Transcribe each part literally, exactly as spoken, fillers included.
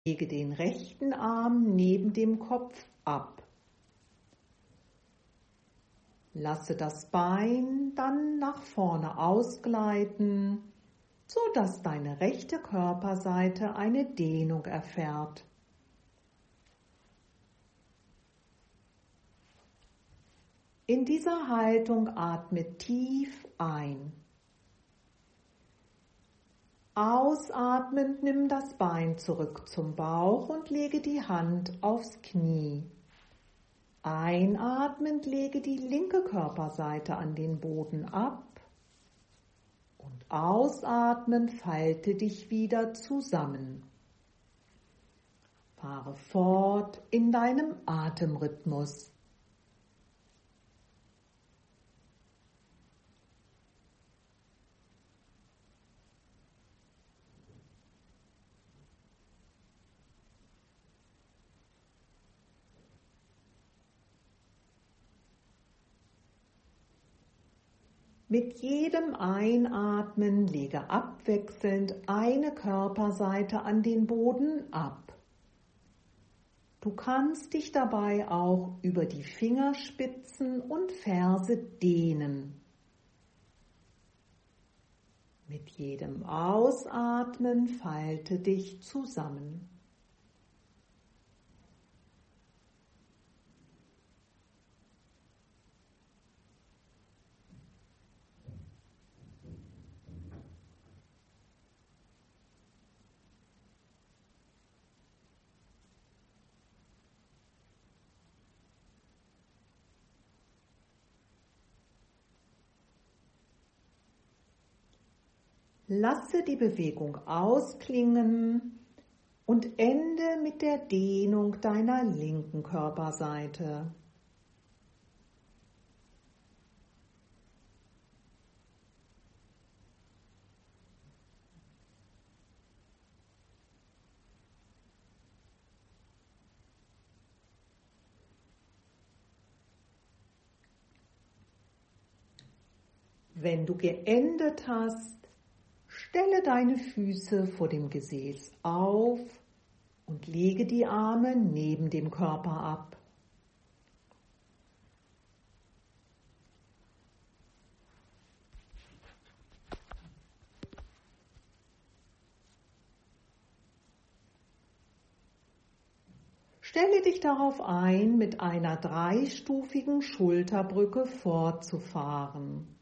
Lege den rechten Arm neben dem Kopf ab. Lasse das Bein dann nach vorne ausgleiten, so dass deine rechte Körperseite eine Dehnung erfährt. In dieser Haltung atme tief ein. Ausatmend nimm das Bein zurück zum Bauch und lege die Hand aufs Knie. Einatmend lege die linke Körperseite an den Boden ab und ausatmend falte dich wieder zusammen. Fahre fort in deinem Atemrhythmus. Mit jedem Einatmen lege abwechselnd eine Körperseite an den Boden ab. Du kannst dich dabei auch über die Fingerspitzen und Ferse dehnen. Mit jedem Ausatmen falte dich zusammen. Lasse die Bewegung ausklingen und ende mit der Dehnung deiner linken Körperseite. Wenn du geendet hast, stelle deine Füße vor dem Gesäß auf und lege die Arme neben dem Körper ab. Stelle dich darauf ein, mit einer dreistufigen Schulterbrücke fortzufahren.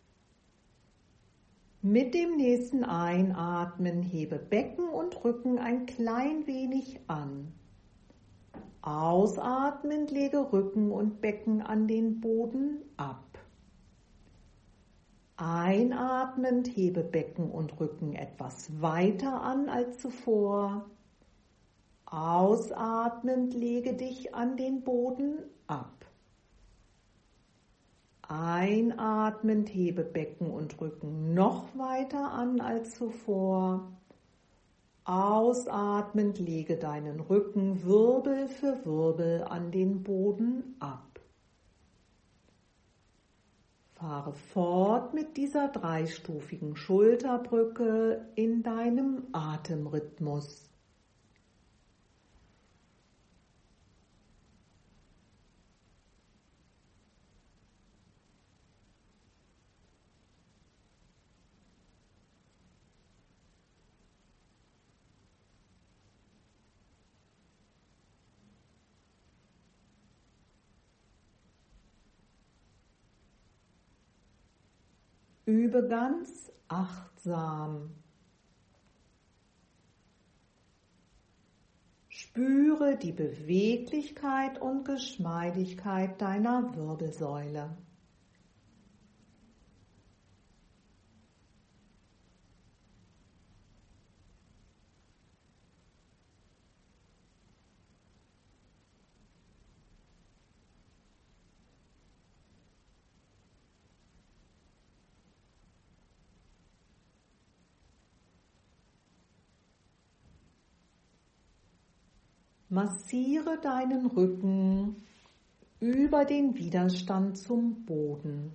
Mit dem nächsten Einatmen hebe Becken und Rücken ein klein wenig an. Ausatmend lege Rücken und Becken an den Boden ab. Einatmend hebe Becken und Rücken etwas weiter an als zuvor. Ausatmend lege dich an den Boden ab. Einatmend hebe Becken und Rücken noch weiter an als zuvor. Ausatmend lege deinen Rücken Wirbel für Wirbel an den Boden ab. Fahre fort mit dieser dreistufigen Schulterbrücke in deinem Atemrhythmus. Übe ganz achtsam. Spüre die Beweglichkeit und Geschmeidigkeit deiner Wirbelsäule. Massiere deinen Rücken über den Widerstand zum Boden.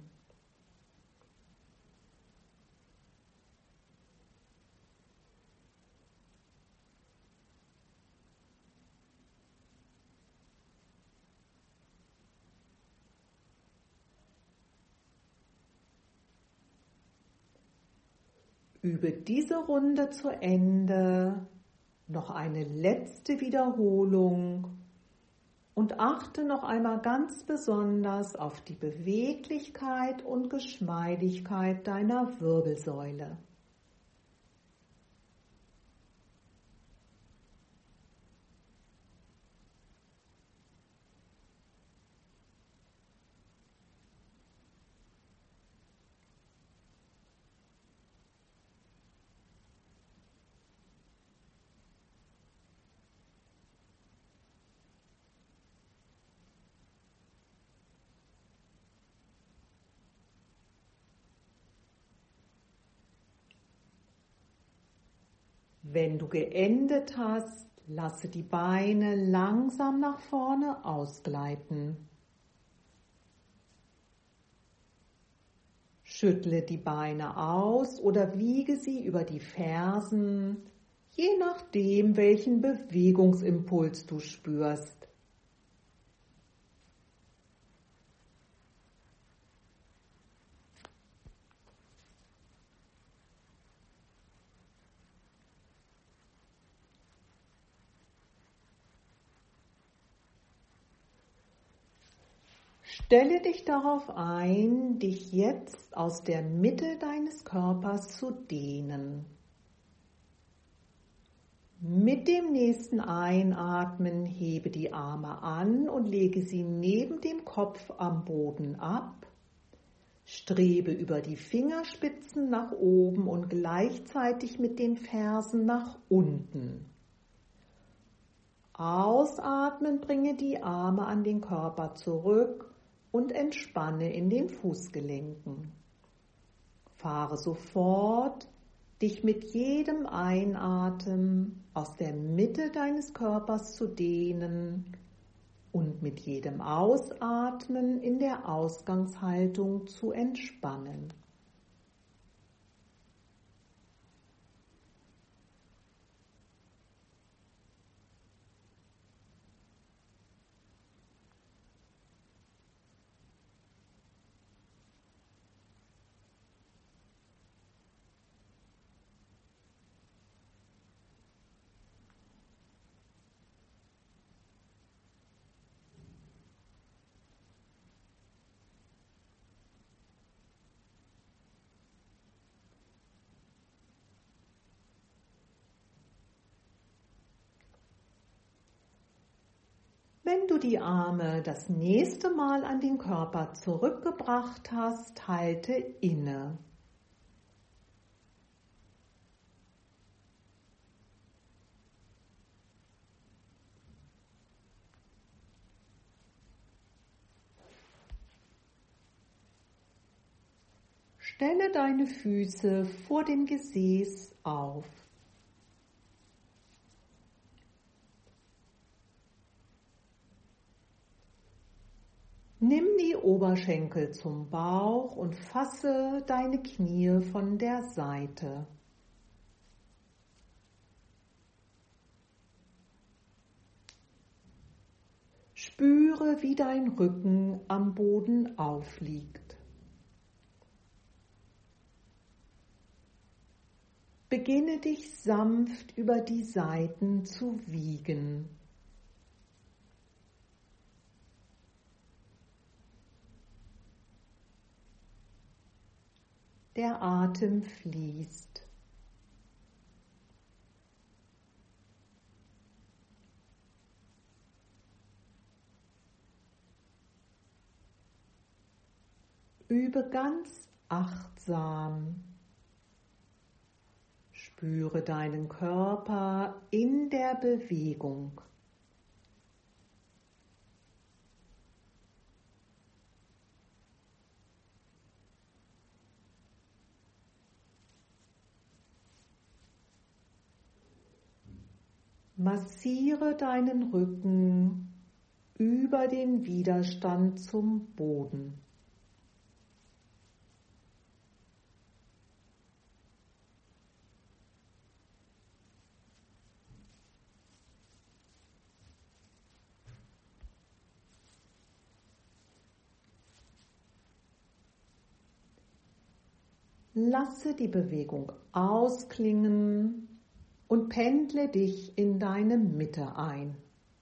Übe diese Runde zu Ende, noch eine letzte Wiederholung und achte noch einmal ganz besonders auf die Beweglichkeit und Geschmeidigkeit deiner Wirbelsäule. Wenn du geendet hast, lasse die Beine langsam nach vorne ausgleiten. Schüttle die Beine aus oder wiege sie über die Fersen, je nachdem, welchen Bewegungsimpuls du spürst. Stelle dich darauf ein, dich jetzt aus der Mitte deines Körpers zu dehnen. Mit dem nächsten Einatmen hebe die Arme an und lege sie neben dem Kopf am Boden ab. Strebe über die Fingerspitzen nach oben und gleichzeitig mit den Fersen nach unten. Ausatmen, bringe die Arme an den Körper zurück und entspanne in den Fußgelenken. Fahre sofort, dich mit jedem Einatmen aus der Mitte deines Körpers zu dehnen und mit jedem Ausatmen in der Ausgangshaltung zu entspannen. Wenn du die Arme das nächste Mal an den Körper zurückgebracht hast, halte inne. Stelle deine Füße vor dem Gesäß auf. Nimm die Oberschenkel zum Bauch und fasse deine Knie von der Seite. Spüre, wie dein Rücken am Boden aufliegt. Beginne dich sanft über die Seiten zu wiegen. Der Atem fließt. Übe ganz achtsam. Spüre deinen Körper in der Bewegung. Massiere deinen Rücken über den Widerstand zum Boden. Lasse die Bewegung ausklingen und pendle dich in deine Mitte ein.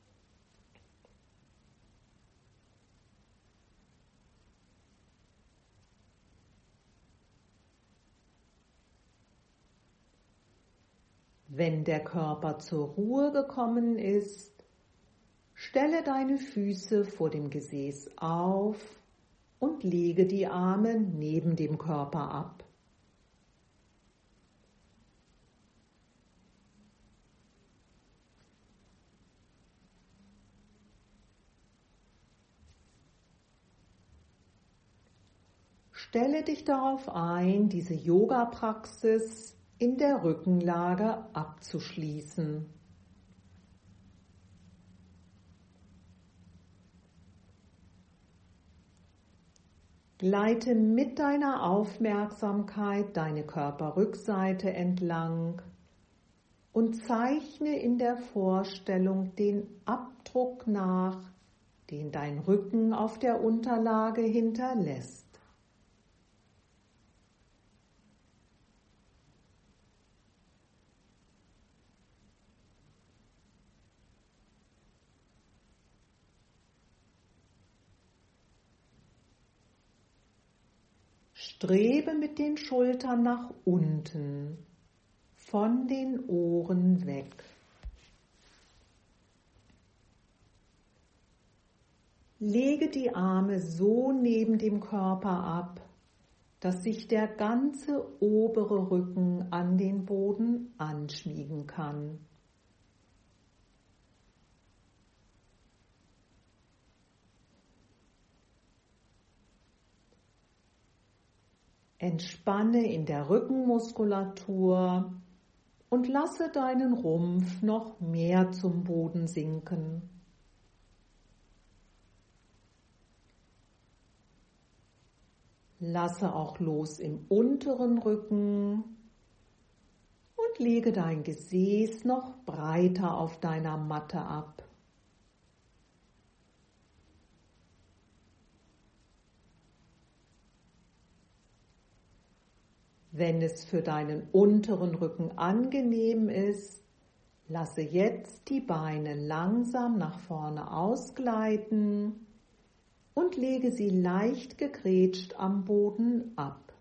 Wenn der Körper zur Ruhe gekommen ist, stelle deine Füße vor dem Gesäß auf und lege die Arme neben dem Körper ab. Stelle dich darauf ein, diese Yoga-Praxis in der Rückenlage abzuschließen. Gleite mit deiner Aufmerksamkeit deine Körperrückseite entlang und zeichne in der Vorstellung den Abdruck nach, den dein Rücken auf der Unterlage hinterlässt. Strebe mit den Schultern nach unten, von den Ohren weg. Lege die Arme so neben dem Körper ab, dass sich der ganze obere Rücken an den Boden anschmiegen kann. Entspanne in der Rückenmuskulatur und lasse deinen Rumpf noch mehr zum Boden sinken. Lasse auch los im unteren Rücken und lege dein Gesäß noch breiter auf deiner Matte ab. Wenn es für deinen unteren Rücken angenehm ist, lasse jetzt die Beine langsam nach vorne ausgleiten und lege sie leicht gegrätscht am Boden ab.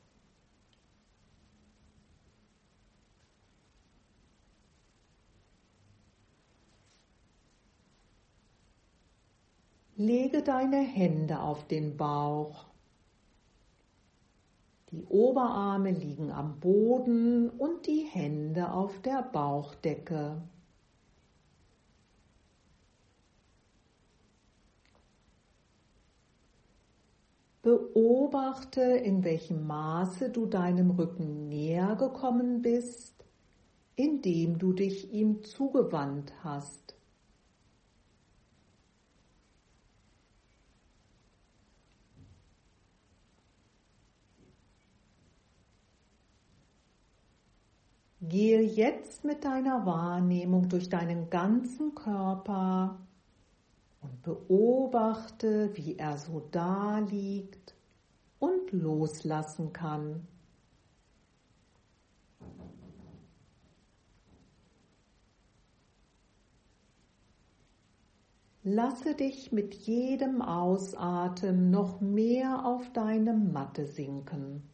Lege deine Hände auf den Bauch. Die Oberarme liegen am Boden und die Hände auf der Bauchdecke. Beobachte, in welchem Maße du deinem Rücken näher gekommen bist, indem du dich ihm zugewandt hast. Gehe jetzt mit deiner Wahrnehmung durch deinen ganzen Körper und beobachte, wie er so da liegt und loslassen kann. Lasse dich mit jedem Ausatmen noch mehr auf deine Matte sinken.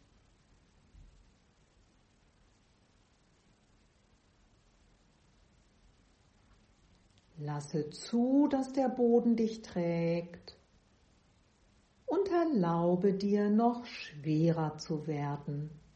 Lasse zu, dass der Boden dich trägt und erlaube dir, noch schwerer zu werden.